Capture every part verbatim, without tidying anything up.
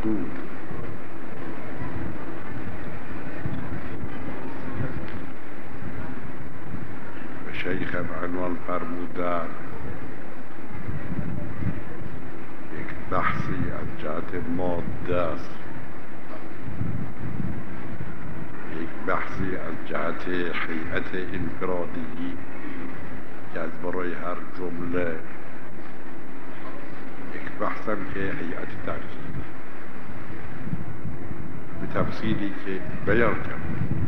عقود. و شیخ عنوان فرمودن یک بحثی از جهت ماده است، یک بحثی از جهت هیئت انفرادی که از برای هر جمله، یک بحثم که هیئت ترکیبی به تفصیلی که بیان کرد.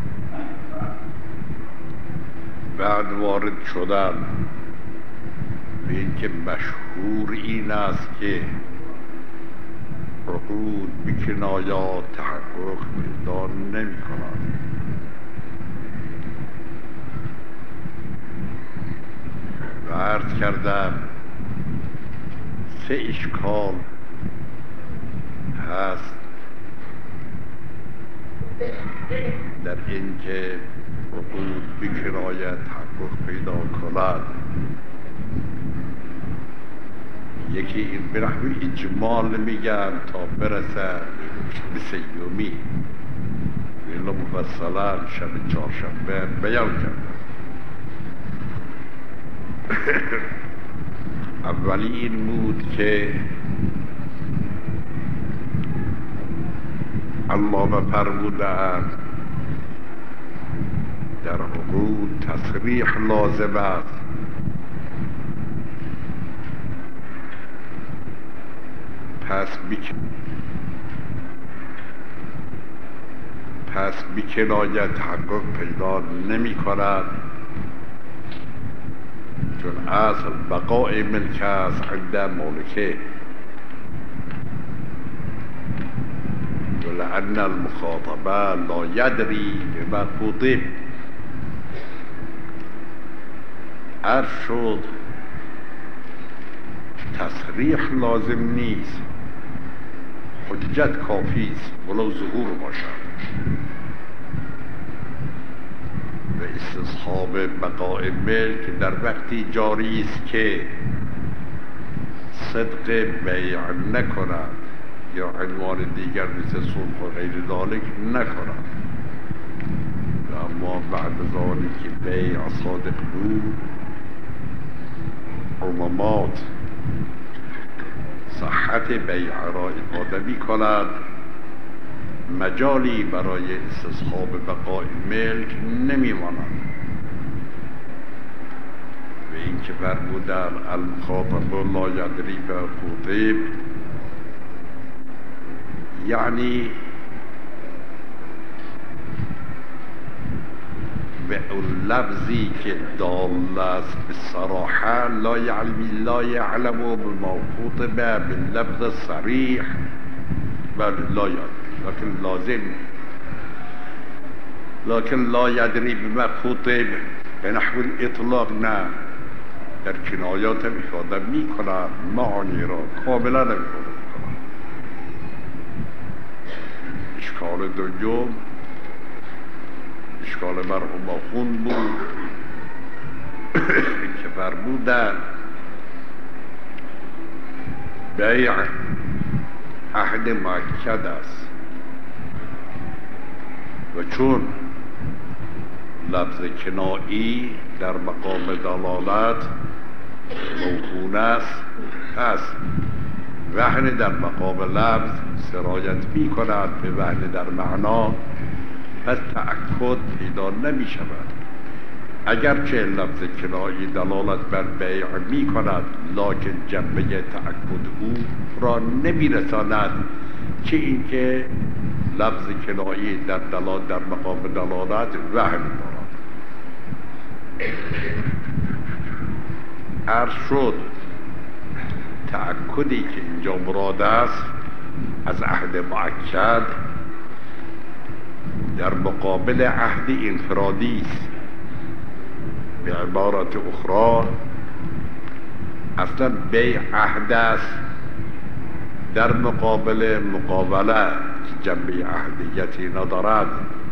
بعد وارد شدن به این که مشهور این است که عقود به کنایات تحقق پیدا نمی کند. و عرض کردم سه اشکال هست در این که عقود به کنایات تحقق پیدا کند. یکی این به نحو اجمال میگن تا برسه به سیومی، این مفصلا شب چهارشنبه بیان کردم. اولی این بود که علامه فرمودند در عقود تصریح لازم است. پس بیک پس بی کنایت تحقق پیدا نمی کند، چون اصل بقای ملک است عند مالکه، ولأن المخاطبه لا یدری بما خطب. عرض شد تصریح لازم نیست، حجت کافی است ولو ظهور باشد. و استصحاب بقای ملک در وقتی جاری است که صدق بیع نکند یا عنوان دیگر مثل صلح و غیر ذالک نکند. و اما بعد از آنی که بیع صادق بود، عمومات صحت بیع را افاده می کند، مجالی برای استصحاب بقای ملک نمی ماند. و این که فرمودن المخاطب لا یدری به خطب، یعنی به اون لفظی که دال است به صراحه، لا یعلم لا یعلم بما خطب باللفظ صریح، بله لا یدری، لكن لازم لكن لا یدری بما خطب به نحو الاطلاق نه، در کنایات افاده می کند، معانی را کاملا افاده می کند. اشکال دوم اشکال مرحوم آخون بود که فرمودن بیع عهد مؤکد است و چون لفظ کنایی در مقام دلالت موهون است، پس وهن در مقام لفظ سرایت می کند به وهن در معنا، پس تأکد پیدا نمی شود. اگرچه لفظ کنایی دلالت بر بیع می کند، لکن جنبه تأکد او را نمی رساند، چه اینکه لفظ کنایی در دلالت در مقام دلالت وهم دارد. عرض شد تأکدی که اینجا مراد است از عهد مؤکد در مقابل عهد انفرادی است. به عبارت اخرى اصلا بیع عهد است در مقابل مقابله جنبه عهدیتی ندارد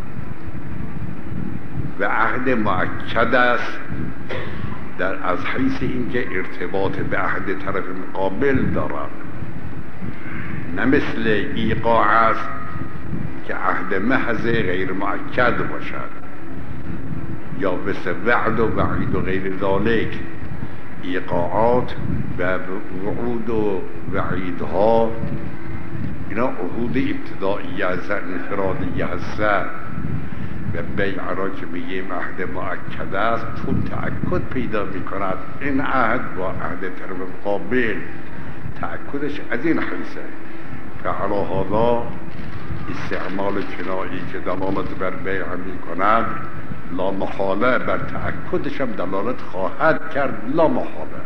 و عهد مؤکد است در از حیث اینکه ارتباط به عهد طرف مقابل دارد، نه مثل ایقاع است که عهد محض غیر مؤکد باشد، یا مثل وعد و وعید و غیر ذالک. ایقاعات و وعود و وعیدها اینا عهود ابتدایی هستن، انفرادی هستن، و بیع را که میگیم عهد مؤکد است چون تأکد پیدا میکند این عهد با عهد طرف مقابل، تأکدش از این حیثه که علی هذا استعمال کنایی که دلالت بر بیع میکند لا محاله بر تأکدش هم دلالت خواهد کرد، لا محاله.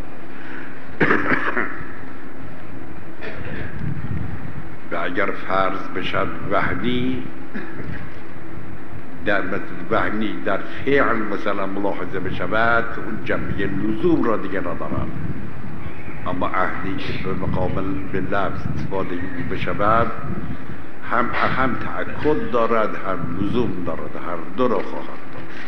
و اگر فرض بشد وحنی در مثل وحنی در فعل مثلا ملاحظه بشود اون جنبه لزوم را دیگه ندارد، اما عهدی که به مقابل به لفظ استفاده بشود هم هم تأکد دارد هم لزوم دارد، هر دو را خواهد داشت.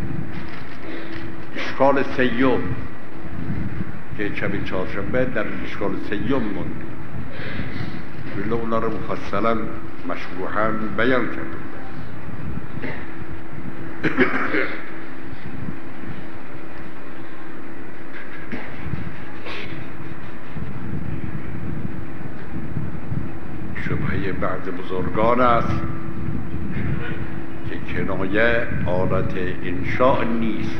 اشکال سیوم که شب چهارشنبه در اشکال سیوم موند، ولی اونا رو مفصلا مشروحا بیان کرده. شبهه بعض بزرگان است که کنایه آلت انشاء نیست.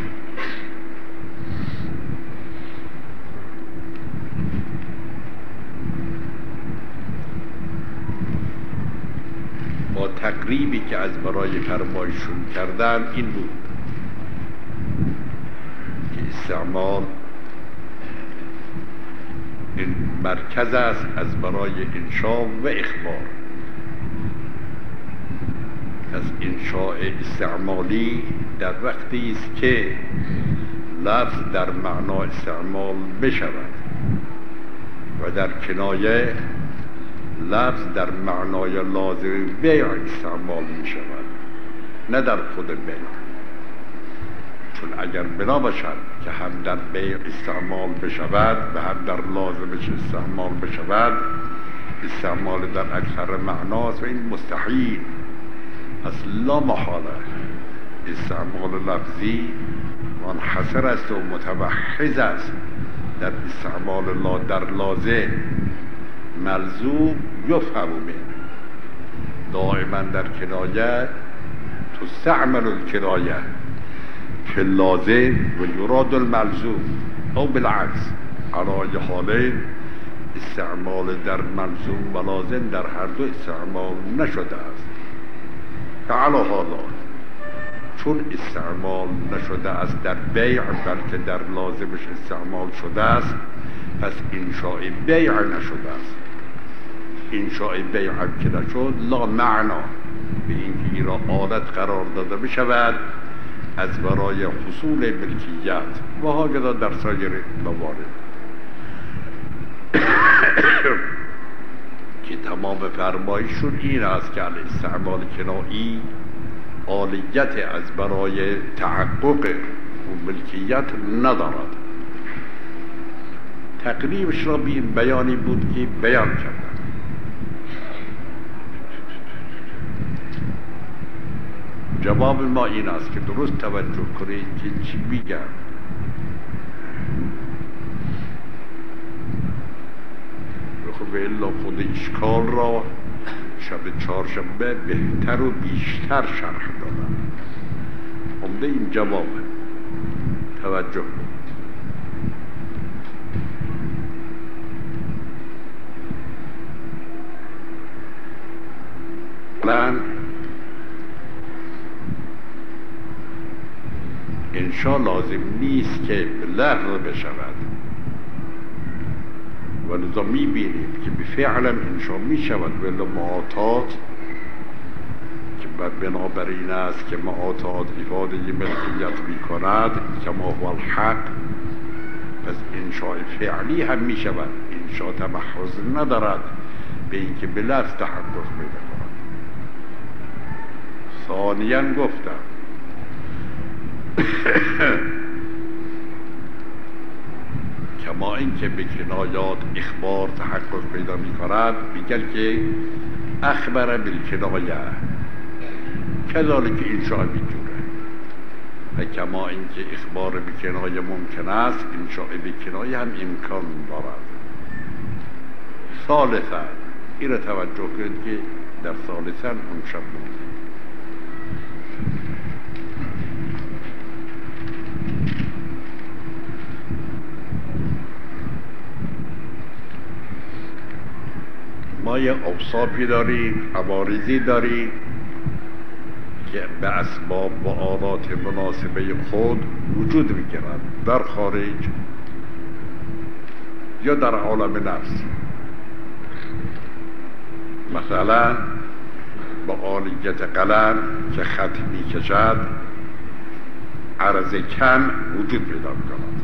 با تقریبی که از برای فرمایشون کردن این بود که استعمال این مرکز است از برای انشاء و اخبار. از انشاء استعمالی در وقتی است که لفظ در معنا استعمال بشود و در کنایه لفظ در معنای لازم بیع استعمال می شود، نه در خود بیع. چون اگر بنا باشد که هم در بیع استعمال بشود و هم در لازمش استعمال بشود، استعمال در اکثر معناست و این مستحیل اصلا محاله. استعمال لفظی منحصر است و متوحد است در استعمال لا در لازم. ملزوم یفهم منه، دائما در کنایه تستعمل الکنایه که لازم و یراد الملزوم او بالعکس. علای حالین استعمال در ملزوم و لازم در هر دو استعمال نشده است. که علا حالا چون استعمال نشده است در بیع بلکه در لازمش استعمال شده است، پس انشاء بیع نشده است. انشاء بیع که نشد لا معنا به اینکه این را عادت قرار داده بشود از برای حصول ملکیت و هاگذا در سایر موارد که تمام فرمایشون این است که استعمال کنایی عالیت از برای تحقق و ملکیت ندارد. تقریبش را به این بیانی بود که بیان کردم. جواب ما این است که درست توجه کنید که چی میگم. خب الا خود اشکال را شب چهارشنبه بهتر و بیشتر شرح دادم. عمده این جواب توجه کنید. الان انشاء لازم نیست که به لفظ بشود و لذا میبینیم که به فعلم انشاء میشود ولی معاطات که بنابراین است که معاطات افاده ملکیت میکند کما هو الحق، پس انشاء فعلی هم میشود. انشاء تمحض ندارد به اینکه به لفظ تحقق پیدا کند. ثانیاً گفتم کما اینکه به کنایات اخبار تحقق پیدا می کند میگن که اخبر بالکنایه کذالک انشاء میجوره و کما اینکه اخبار به کنایه ممکن است انشاء به کنایه هم امکان دارد. ثالثا این را توجه کنید که در ثالثا اون شب بود ما یه اوصافی داریم، عوارضی داریم که به اسباب و آلات مناسبه خود وجود میگیرند در خارج یا در عالم نفس. مثلا با آلیت قلم که خط میکشد عرض کم وجود پیدا میکند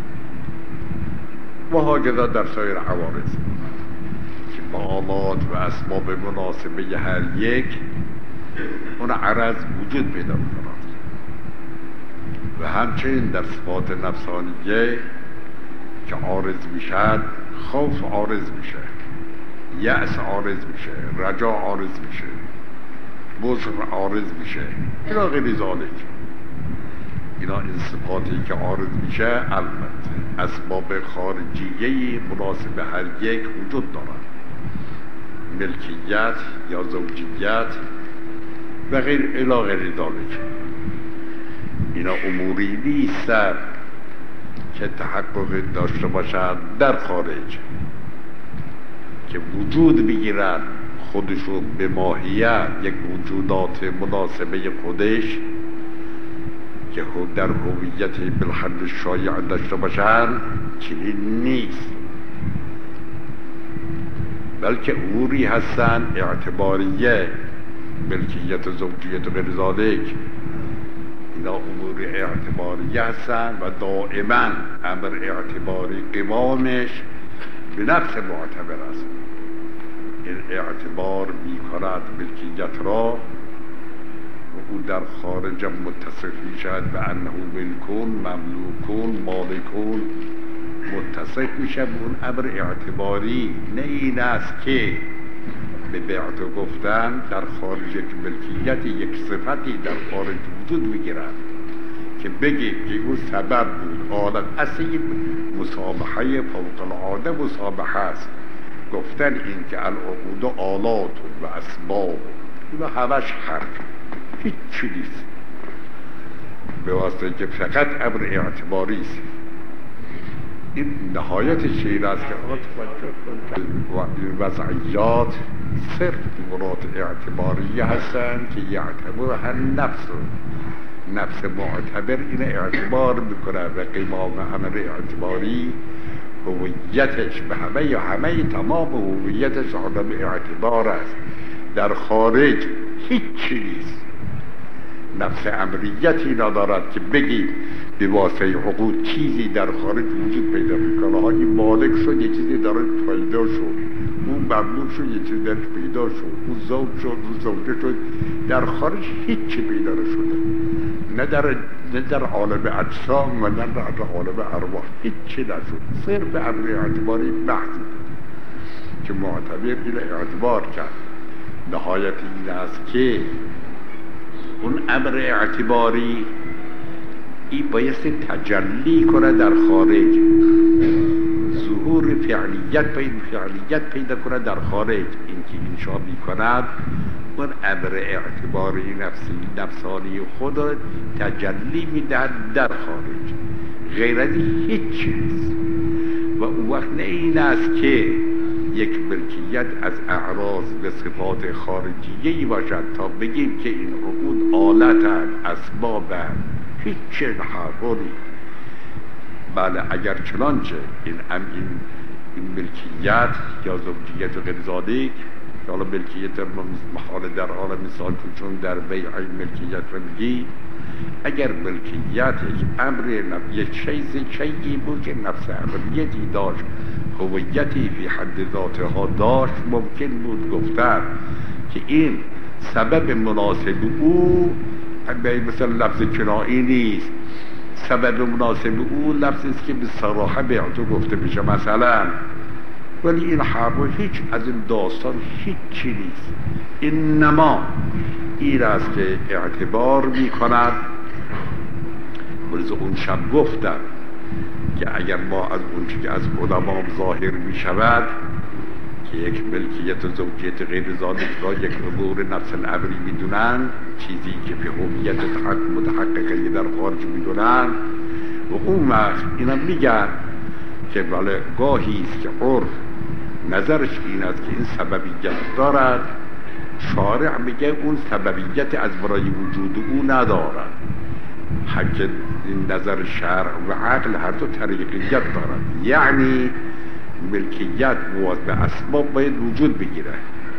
و هاکذا در سایر عوارض که با آلات و اسباب مناسبه هر یک اون عرض وجود پیدا میکند و همچنین در صفات نفسانیه که عارض میشد خوف عارض میشه، یأس عارض میشه، رجا عارض میشه، بصر عارض میشه، اینا غیر ذالک. اینا این صفاتی که عارض میشه البته اسباب خارجیه مناسب هر یک وجود دارد، ملکیت یا زوجیت و غیر الی غیر ذالک. اینا اموری نیستن که تحقق داشته باشند در خارج که وجود بگیرن خودشون به ماهیت یک وجودات مناسبه خودش که در هویت بالحد شایع داشته باشن چنین نیست، بلکه اموری هستن اعتباریه، ملکیت زوجیت و غیر ذالک. اینا امور اعتباریه هستن و دائما امر اعتباری قوامش به نفس معتبر است. این اعتبار می کند ملکیت را و او در خارج متصف می شد و انه ملکون مملوکون مالکون متصف می شد. اون امر اعتباری نه این است که به بعت گفتن در خارج یک ملکیت یک صفتی در خارج وجود میگیرد که بگیم که اون سبب بود حالت اصلی مسابحه فوق العاده مسابحه است. گفتن این که العقود و آلات و اسباب اینا همش حرف هیچ چی نیست به واسطه که فقط امر اعتباری است. این نهایت شیر است که وضعیات صرف مراد اعتباریه هستند که یعتبر هر نفس نفس معتبر این اعتبار میکنه و قیمام امر اعتباری هویتش به همه یا همه تمام هویتش عالم اعتبار است. در خارج هیچی نیست، نفس امریتی ندارد که بگیم به واسطه حقوق چیزی در خارج وجود پیدا میکنه. ها این مالک شد یه چیزی داره پیدا شد، اون مملوک شد یه چیزی داره پیدا شد، اون زوج شد اون زوجه شد. در خارج هیچی پیدا نشده، نه در نه در عالم اجسام و نه در عالم ارواح هیچی نشد. صرف امر اعتباری محض که معتبر این اعتبار کرد. نهایت این است که اون امر اعتباری این بایستی تجلی کنه در خارج، ظهور فعلیت پیدا فعلیت پیدا کنه در خارج. این که انشا می کند اون امر اعتباری نفسی نفسانی خود را تجلی میدهد در خارج، غیر از هیچ چیز. و اون وقت نه این است که یک ملکیت از اعراض و صفات خارجیه‌ای باشد تا بگیم که این عقود آلتن اسبابن، هیچ چیز حرفانی. بله اگر چنانچه این ام این, این ملکیت یا زوجیت و غیر ذالک، که حالا ملکیت محال در عالم مثال چون در بیع ملکیت رو میگی، اگر ملکیت یک امر یک چیزی چیزی بود که نفس امریتی داشت، هویتی فی حد ذاتها داشت، ممکن بود گفتن که این سبب مناسب او مثل لفظ کنایی نیست، سبب مناسب او لفظی است که به صراحه به تو گفته میشه مثلا، ولی این حرفا هیچ از این داستان هیچ چی نیست. اینما این است که اعتبار میکند. ولی اون شب گفتم که اگر ما از اون چیزی که از علما ظاهر میشود که یک ملکیت و زوجیت غیر ذالک را یک امور نفس الامری میدونن، چیزی که به هویت متحققه در خارج میدونن، و اون وقت اینا میگن که بله گاهی است که عرف نظرش این است که این سببیت دارد، شارع میگه اون سببیت از برای وجود او ندارد. حق این نظر شرع و عقل هر دو طریقیت دارد، یعنی ملکیت مواد به اسباب باید وجود بگیره.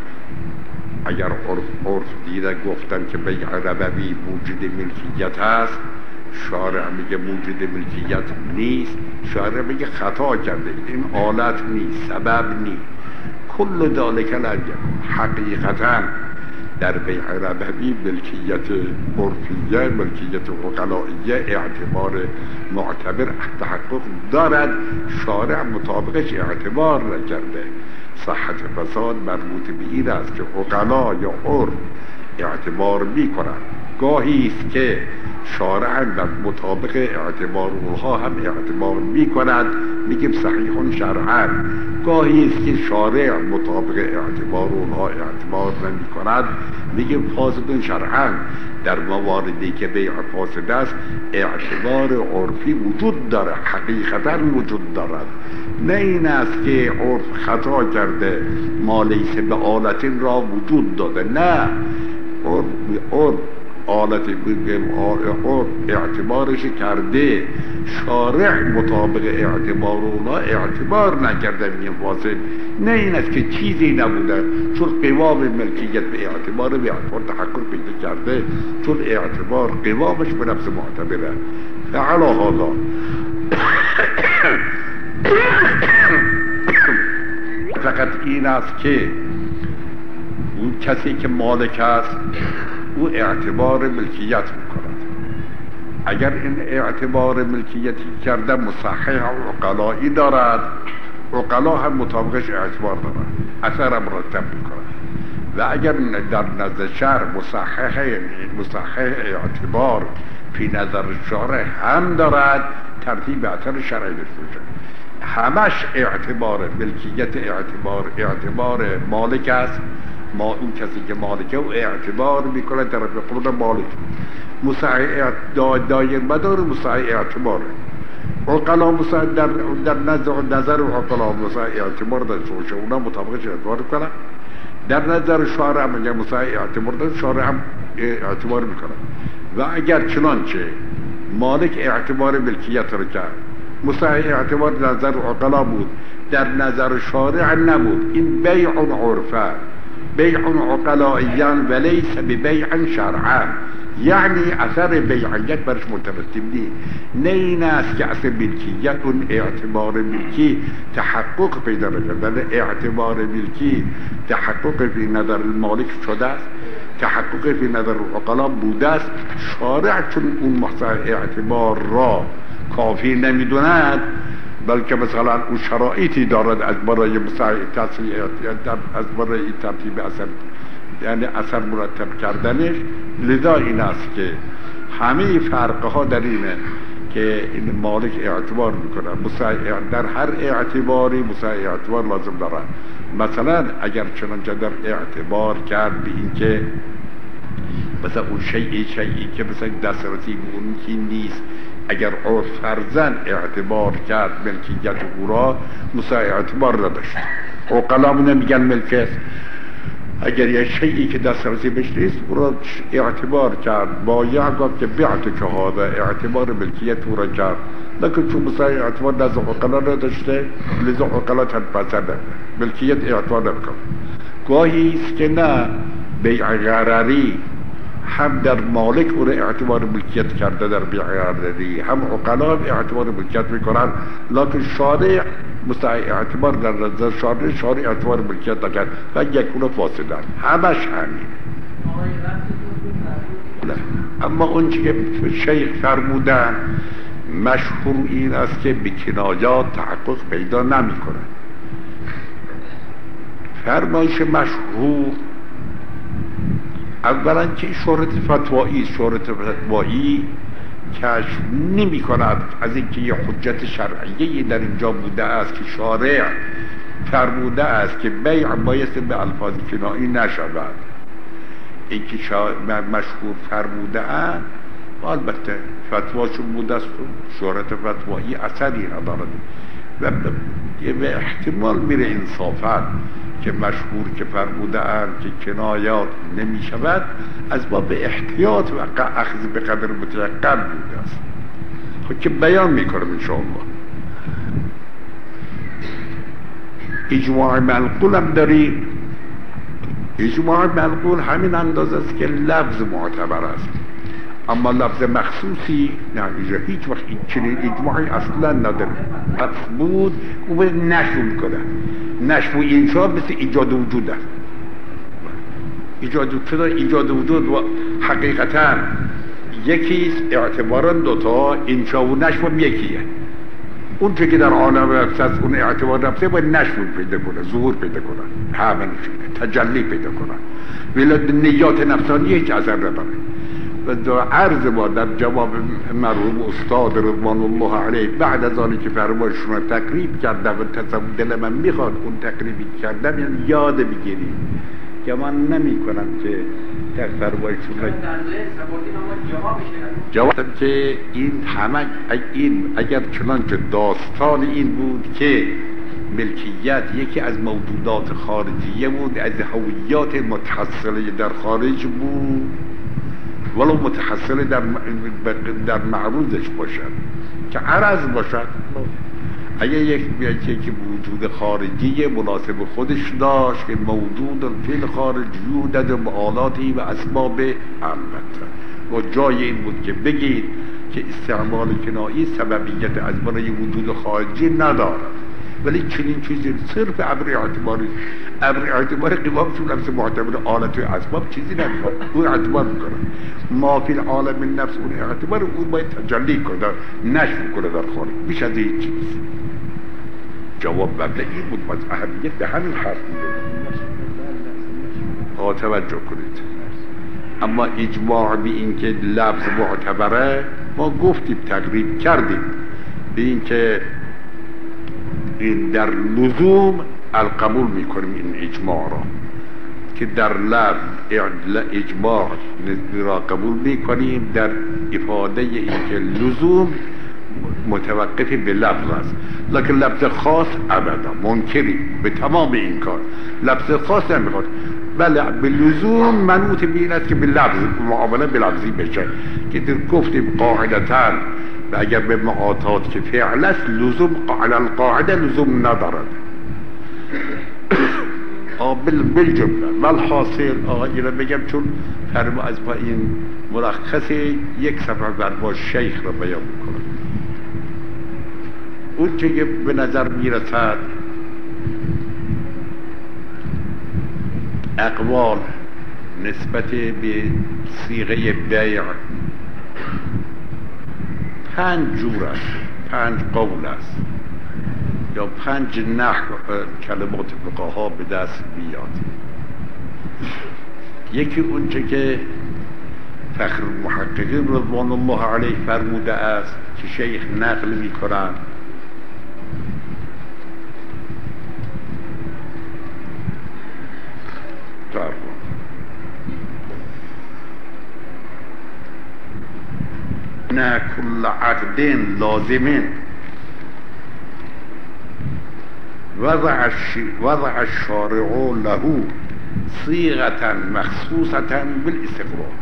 اگر عرف عرف دیده گفتن که بیع ربوی موجود ملکیت هست، شارع میگه موجود ملکیت نیست، شارع میگه خطا کرده، این آلت نیست، سبب نیست. کل ذالک لا یکون. حقیقتا در بیع ربوی ملکیت عرفیه، ملکیت عقلائیه اعتبار معتبر تحقق دارد، شارع مطابقش اعتبار نکرده. صحت فساد مربوط به این است که عقلا یا عرف اعتبار میکنند. گاهی است که شارع در مطابق اعتبار اونها هم اعتبار میکند، میگیم صحیحون شرعا. گاهی است که شارع مطابق اعتبار اونها اعتبار نمیکند، میگیم فاسدون شرعا. در مواردی که بیع فاسد است اعتبار عرفی وجود داره، حقیقتا وجود دارد. نه این است که عرف خطا کرده ما لیس به آلتین را وجود داده، نه، عرف آلتی بگیم عرف اعتبارش کرده، شارع مطابق اعتبار اونا اعتبار نکرده، میگیم فاسد. نه این است که چیزی نبوده، چون قوام ملکیت به اعتبار به اعتبار تحقق پیدا کرده، چون اعتبار قوامش به نفس معتبره. فعلا هذا فقط این است که اون کسی که مالک است او اعتبار ملکیت میکند. اگر این اعتبار ملکیتی کرده مصحح و عقلایی دارد، عقلا هم مطابقش اعتبار دارد، اثر مرتب میکند. و اگر در نظر شرع مصحح مصحح اعتبار فی نظر شارع هم دارد، ترتیب اثر شرعی داشته. همش اعتبار ملکیت اعتبار اعتبار مالک است. ما اون کسی که مالکه او اعتبار میکنه در قبول مالک، مصحح دایر مدار مصحح اعتباره. عقلا مصحح در در نظر نظر عقلا مصحح اعتبار داشته، اونا مطابقش اعتبار کنه. در نظر شارع میگه مصحح اعتبار داشته، شارع هم اعتبار میکنه. و اگر چنانچه مالک اعتبار ملکیت رو کرد، مصحح اعتبار نظر عقلا بود، در نظر شارع نبود، این بیع عرفه، بیع عقلائیان و لیس ببیع شرعا، یعنی اثر بیعیت برش مترتب نیست. نه این است که اثر ملکیت اون اعتبار ملکی تحقق پیدا نکرده، اعتبار ملکی تحقق فی نظر المالک شده است، تحقق فی نظر عقلا بوده است. شارع چون اون محصول اعتبار را کافی نمیدوند، بلکه مثلا اون شرایطی دارد از برای مساعد تصریح، از برای ترتیب اثر، یعنی اثر مرتب کردنش. لذا این است که همه فرقها در اینه که این مالک اعتبار میکنه. مساعد در هر اعتباری مساعد اعتبار لازم دارد. مثلا اگر چنانچه در اعتبار کرد به این که مثلا اون شیعی شیعی که مثلا دسترسی به اون کی نیست، اگر عرف فرزن اعتبار کرد ملکیت او را، مساعد اعتبار نداشت. عقلا نمیگن ملکیت. اگر یه شیعی که دسترسی بهش نیست او را اعتبار کرد، با یعقوب که بیعت که هذا اعتبار ملکیت او را کرد، لیکن چون مساعد اعتبار نزد عقلا نداشته، لذا عقلا تنپسند ملکیت اعتبار نمیکن. گاهی است که نه، بیع غرری هم در مالک او را اعتبار ملکیت کرده، در بیع غرری هم عقلا اعتبار ملکیت میکنن، لیکن شارع مستحق اعتبار در نظر شارع شارع اعتبار ملکیت نکرد و یکونه فاسدن. همش همین. اما اون چه که شیخ فرمودن مشهور این است که به کنایات تحقق پیدا نمی کنه. فرمایش مشهور اولا که شهرت فتوایی شهرت فتوایی کشف نمی کند از اینکه یه حجت شرعیه در اینجا بوده است که شارع فرموده است که بیع بایسته به الفاظ کنایی نشود. اینکه مشهور فرموده اند و البته فتواشون بوده است و شهرت فتوایی اثری ندارد و به احتمال میره انصافا که مشهور که فرموده اند که کنایات نمی شود از باب احتیاط و اخذ به قدر متیقن بوده است. خب که بیان میکنم انشاءالله. اجماع منقول هم داریم. اجماع منقول همین اندازه است که لفظ معتبر است، اما لفظ مخصوصی نه، اینجا هیچ وقت این چنین اجماعی اصلا نداره. حرف بود او به نشو میکنه. نشو اینجا مثل ایجاد وجود است. ایجاد وجود ایجاد وجود و حقیقتا یکیست، اعتبارا دوتا، انشا و نشو یکیه. اون چه که در عالم افساس اون اعتبار رفته باید نشو پیدا کنه، ظهور پیدا کنه، همین تجلی پیدا کنه. ولی نیات نفسانی هیچ اثر نداره. و در عرض ما در جواب مرحوم استاد رضوان الله علیه بعد از آنی که فرمایشون رو تقریب کردم و تصور دل من میخواد اون تقریبی کردم یعنی یاد بگیریم که من نمی کنم که در فرمایشون رو جواب که این همه این اگر چنانچه داستان این بود که ملکیت یکی از موجودات خارجیه بود، از هویات متحصله در خارج بود، ولو متحصل در در معروضش باشد که عرض باشد. اگه یک بیایی که وجود خارجی مناسب خودش داشت که موجود فی الخارج یوجد بآلاتی و اسباب البته و جای این بود که بگید که استعمال کنایی سببیت از برای وجود خارجی ندارد، ولی چنین چیزی صرف ابر اعتباری ابر اعتباری قوامشون نفس معتبر آلت و اسباب چیزی نمیخواد، اون اعتبار میکنه. ما فی العالم نفس اون اعتبار اون باید تجلی کنه، نشف کنه در خارج، بیش از این چیز. جواب مبدئی بود، باز اهمیت به همین حرف میده. ها توجه کنید. اما اجماع به این که لفظ معتبره ما گفتیم، تقریب کردیم به این که این در لزوم القبول میکنیم این اجماع را که در لفظ اجماع را قبول میکنیم، در افاده این که لزوم متوقفی به لفظ است، لکن لفظ خاص ابدا منکری به تمام این کار. لفظ خاص نمیخواد، بله به لزوم منوط به این است که به لفظ معامله به لفظی بشه که در گفتیم قاعدتاً و اگر به معاطات که فعل است لزوم على القاعده لزوم ندارد. بل بالجمله والحاصل آقا اینا بگم چون فرما از با این ملخص یک صفحه بر با شیخ را بیان میکنم. اون چه که به نظر میرسد اقوال نسبت به صیغه بیع پنج جور است، پنج قول است یا پنج نحو کلمات فقها به دست بیاد. یکی اونچه که فخر المحققین رضوان الله علیه فرموده است که شیخ نقل می کنند نه کل عقد لازم وضع وضع الشارع له صيغة مخصوصة بالاستقرار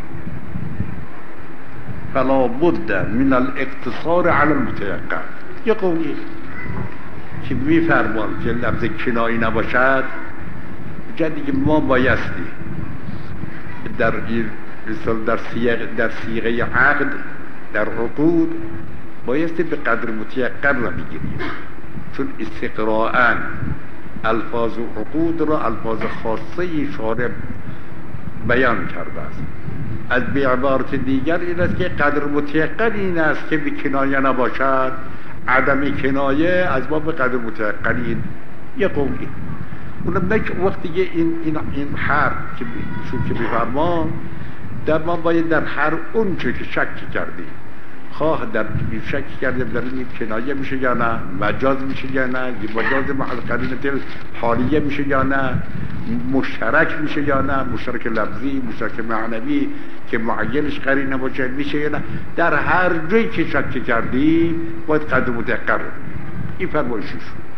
فلا بد من الاقتصار على المتيقن. یه قولی که میفرمان که لفظ کنایی نباشد جدی که ما بایستی در در صیغه در صیغه عقد در عقود بایستی به قدر متیقن را بگیریم، چون استقراءاً الفاظ عقود را الفاظ خاصه شارع بیان کرده است. از به عبارت دیگر این است که قدر متیقن این است که بی کنایه نباشد، عدم کنایه از باب قدر متیقن این یه قولی. اونم نه که وقتی که این این این حرف که شو که بفرما در ما باید در هر اون چه که شک کردیم، خواه در شک کردیم در این کنایه میشه یا نه، مجاز میشه یا نه، مجاز محل قرینه حالیه میشه یا نه، مشترک میشه یا نه، مشترک لفظی، مشترک معنوی که معینش قرینه باشه میشه یا نه، در هر جایی که شک کردیم باید قدر متقر این فرمایشش.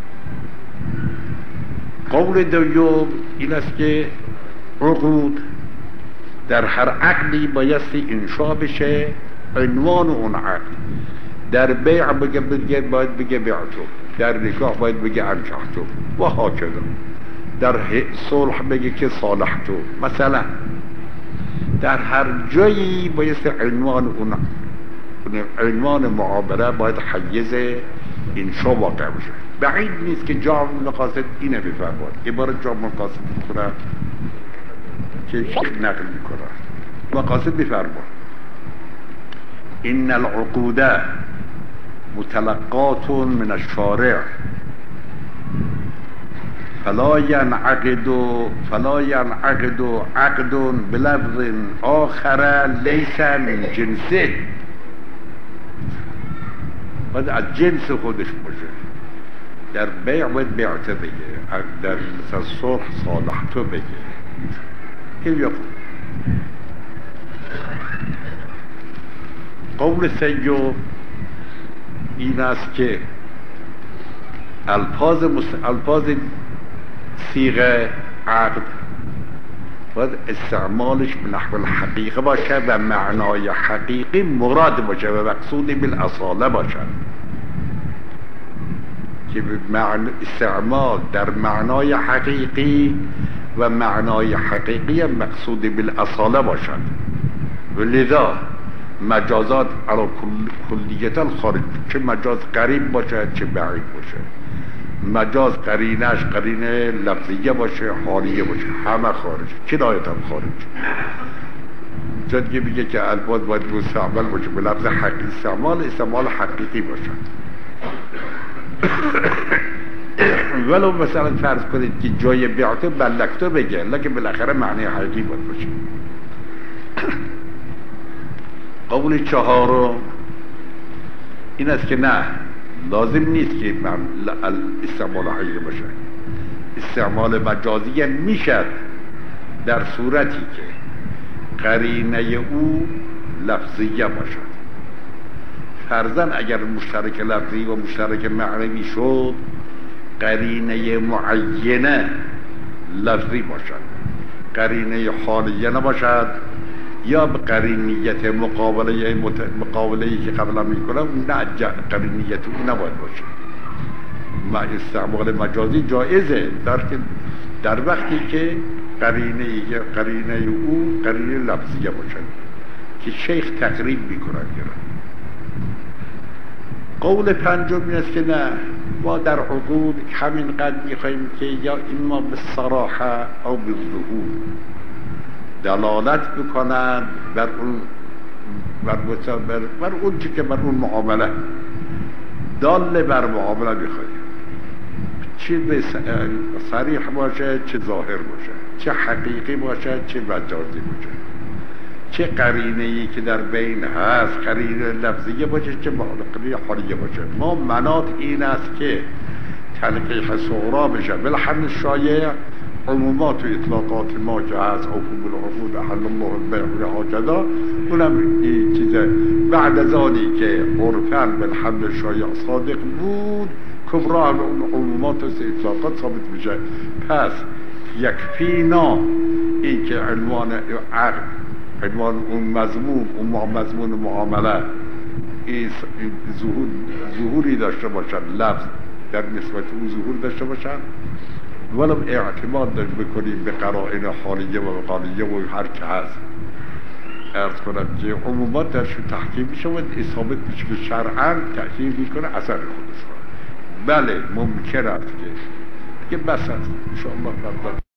قول دوم این است که عقود در هر عقدی بایستی انشاء بشه عنوان اون عقد. در بیع بگه بگه باید بگه بیعتو، در نکاح باید بگه انکحتو و هاکذا. در صلح بگه که صالحتو. مثلا در هر جایی بایستی عنوان اون عنوان معامله باید حیز انشاء واقع بشه. بعید نیست که جامع مقاصد اینه بفرماد، عبارت جامع مقاصد میکنه که نقل میکنه مقاصد بفرماد ان العقود متلقات من الشارع فلا ينعقد فلا ينعقد عقد بلفظ آخر ليس من جنسه. باید از جنس خودش باشه. در بیع باید بیعته بگه، در مثل صلح صالحتو بگه. این یا قول سیو این است که الفاظ مست... الفاظ صیغه عقد باید استعمالش به نحو الحقیقه باشه و معنای حقیقی مراد باشه و مقصود بالاصاله باشه، که معنی استعمال در معنای حقیقی و معنای حقیقی مقصود بالاصاله باشد. و لذا مجازات علی کلیتا خارج، چه مجاز قریب باشه چه بعید باشه، مجاز قرینش قرینه لفظیه باشه حالیه باشه، همه خارج، کنایت هم خارج. جد که میگه که الفاظ باید مستعمل باشه به لفظ حقیقی، استعمال استعمال حقیقی باشه. ولو مثلا فرض کنید که جای بیعتو بلکتو بگه، لکه بالاخره معنی حقیقی باید باشه. قول چهارم این است که نه، لازم نیست که استعمال حقیقی باشه. استعمال مجازی میشد در صورتی که قرینه او لفظیه باشد. فرضاً اگر مشترک لفظی و مشترک معنوی شد، قرینه معینه لفظی باشد، قرینه حالیه نباشد، یا به قرینیت مقابله مقابله‌ای که قبلا میکنم نه قرینیت او نباید باشه. ما استعمال مجازی جایزه در در وقتی که قرینه قرینه او قرینه لفظیه باشد که شیخ تقریب میکنند. قول پنجم این است که نه، ما در عقود همین قد میخواییم که یا اما به صراحه او به ظهور دلالت بکنند بر اون بر, بر, بر اون چی که بر اون معامله دال بر معامله میخواییم، چه به صریح باشه چه ظاهر باشه، چه حقیقی باشه چه مجازی باشه، چه قرینه‌ای که در بین هست قرینه لفظیه باشه چه قرینه حالیه باشه. ما مناط این است که تلقیح صغرا بشه بالحمل شایع، عمومات و اطلاقات ما که هست حکم العقود احل الله البیع و هکذا، اونم این چیزه. بعد از آنی که عرفاً بالحمل شایع صادق بود، کبرا هم اون عمومات و اطلاقات ثابت میشه. پس یکفینا این که عنوان عقد، عنوان اون مضمون اون مضمون معامله ظهور ظهوری داشته باشد، لفظ در نسبت اون ظهور داشته باشد، ولو اعتماد داشت بکنیم به قرائن حالیه و قالیه و هر که هست. عرض کنم که عمومات درش تحکیم میشه و اثابت میشه که شرعاً تأثیر میکنه اثر خودش. بله ممکن است که دیگه بس است انشاءالله.